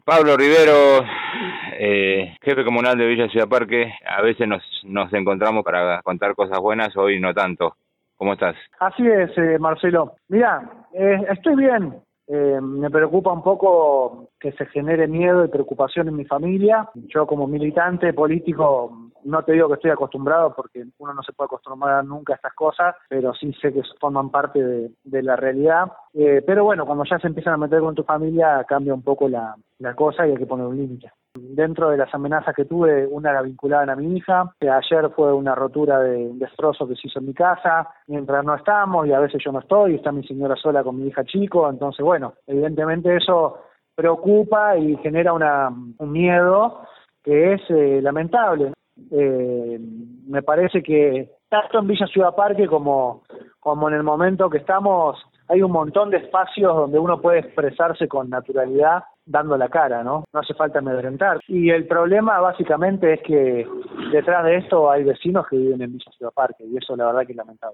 Pablo Rivero, jefe comunal de Villa Ciudad Parque. A veces nos encontramos para contar cosas buenas, hoy no tanto. ¿Cómo estás? Así es, Marcelo. Mira, estoy bien. Me preocupa un poco que se genere miedo y preocupación en mi familia. Yo como militante político no te digo que estoy acostumbrado porque uno no se puede acostumbrar nunca a estas cosas, pero sí sé que forman parte de la realidad. Pero bueno, cuando ya se empiezan a meter con tu familia cambia un poco la cosa y hay que poner un límite. Dentro de las amenazas que tuve, una era vinculada a mi hija, que ayer fue una rotura de destrozo que se hizo en mi casa, mientras no estamos, y a veces yo no estoy, está mi señora sola con mi hija chico, entonces bueno, evidentemente eso preocupa y genera un miedo que es lamentable. Me parece que tanto en Villa Ciudad Parque como en el momento que estamos, hay un montón de espacios donde uno puede expresarse con naturalidad dando la cara, ¿no? No hace falta amedrentar. Y el problema básicamente es que detrás de esto hay vecinos que viven en Villa Ciudad Parque y eso la verdad que es lamentable.